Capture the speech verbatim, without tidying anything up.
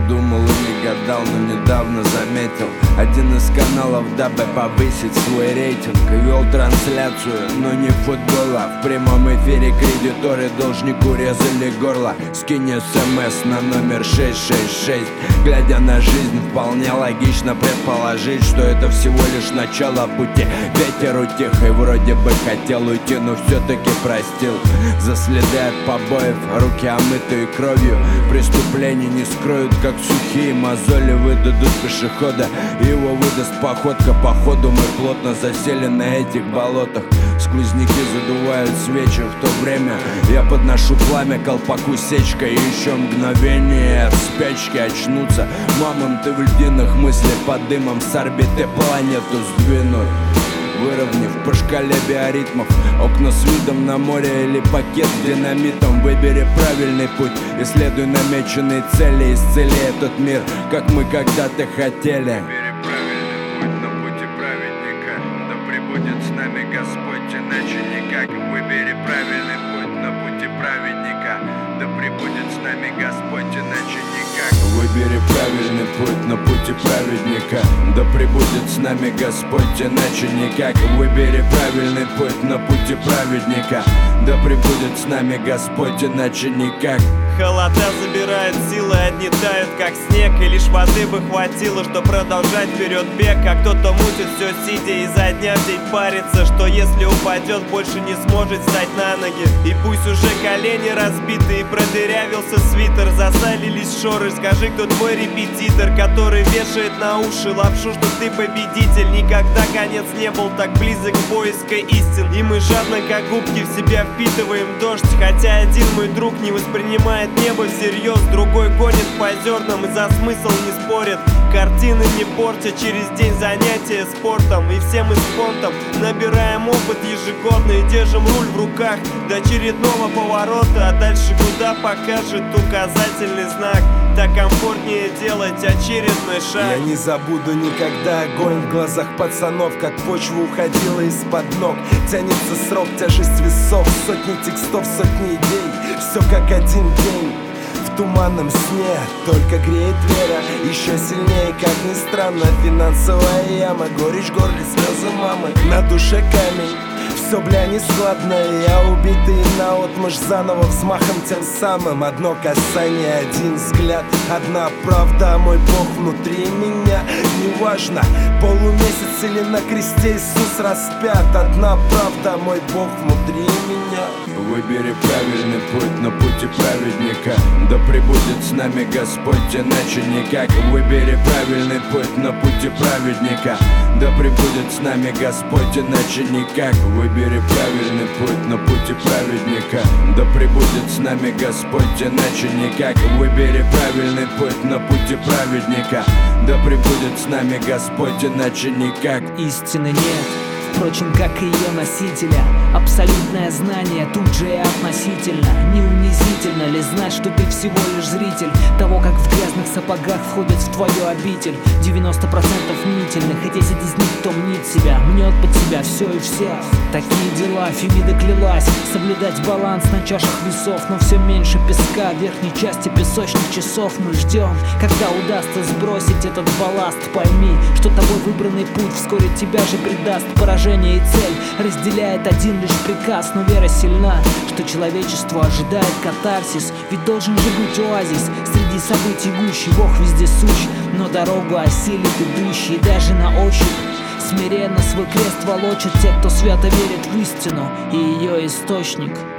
думал и не гадал, но недавно заметил один из каналов, дабы повысить свой рейтинг, вел трансляцию, но не футбола. В прямом эфире кредиторы должнику резали горло. Скинь смс на номер шесть шесть шесть. Глядя на жизнь, вполне логично предположить, что это всего лишь начало пути. Ветер утих и вроде бы хотел уйти, но все-таки простил. За следы от побоев, руки омытые кровью. Преступления не скроют, как сухие мозоли выдадут пешехода. Его выдаст походка, походу мы плотно засели на этих болотах. Сквозняки задувают свечи, в то время я подношу пламя колпаку сечкой. Еще мгновение от спячки очнуться. Мамам, ты в льдинах мыслях под дымом с орбиты планету сдвинуть. Выровняв по шкале биоритмов окна с видом на море или пакет с динамитом. Выбери правильный путь, исследуй намеченные цели. Исцели этот мир, как мы когда-то хотели. Выбери правильный путь на пути праведника, да пребудет с нами Господь, иначе никак. Выбери правильный путь на пути праведника, да пребудет с нами Господь, иначе никак. Выбери правильный путь на пути праведника, да пребудет с нами Господь, иначе никак. Выбери правильный путь на пути праведника, да пребудет с нами Господь, иначе никак. Холода забирает силы, одни тают, как снег. И лишь воды бы хватило, что продолжать вперед бег. А кто-то мутит все сидя, изо дня в день парится, что если упадет, больше не сможет встать на ноги. И пусть уже колени разбиты и продырявился свитер, засалились шоры. Скажи, кто твой репетитор, который вешает на уши лапшу, что ты победитель. Никогда конец не был так близок к поиску истин. И мы жадно, как губки, в себя впитываем дождь. Хотя один мой друг не воспринимает небо всерьез, другой гонит по зернам и за смысл не спорит. Картины не портя, через день занятия спортом. И все мы с фонтом набираем опыт ежегодно и держим руль в руках до очередного поворота. А дальше куда покажет указательный знак, так комфортнее делать очередной шаг. Я не забуду никогда огонь в глазах пацанов, как почва уходила из-под ног. Тянется срок, тяжесть весов, сотни текстов, сотни идей. Все как один день в туманном сне, только греет вера еще сильнее, как ни странно. Финансовая яма, горечь, горле, слезы мамы, на душе камень. Все, бля, не складно, я убитый наотмашь заново взмахом тем самым. Одно касание, один взгляд, одна правда, а мой Бог внутри меня. Неважно, полумесяц или на кресте Иисус распят. Одна правда, а мой Бог внутри меня. Выбери правильный путь на пути праведника, да пребудет с нами Господь, иначе никак. Выбери правильный путь на пути праведника, да пребудет с нами Господь, иначе никак. Выбери правильный путь на пути праведника, да пребудет с нами Господь, иначе никак. Выбери правильный путь на пути праведника, да пребудет с нами Господь, иначе никак. Истины нет, впрочем, как и ее носителя. Абсолютное знание тут же и относительно. Не унизительно ли знать, что ты всего лишь зритель того, как в грязных сапогах входят в твою обитель девяносто процентов мнительных, и десять из них кто мнит себя, мнет под себя все и все. Такие дела, Фемида клялась соблюдать баланс на чашах весов, но все меньше песка в верхней части песочных часов. Мы ждем, когда удастся сбросить этот балласт. Пойми, что тобой выбранный путь вскоре тебя же предаст. Поражение и цель разделяет один лишь приказ, но вера сильна, что человечество ожидает катарсис. Ведь должен же быть оазис среди событий гущий. Бог везде сущ, но дорогу осилит идущий. Даже на ощупь смиренно свой крест волочат те, кто свято верит в истину и ее источник.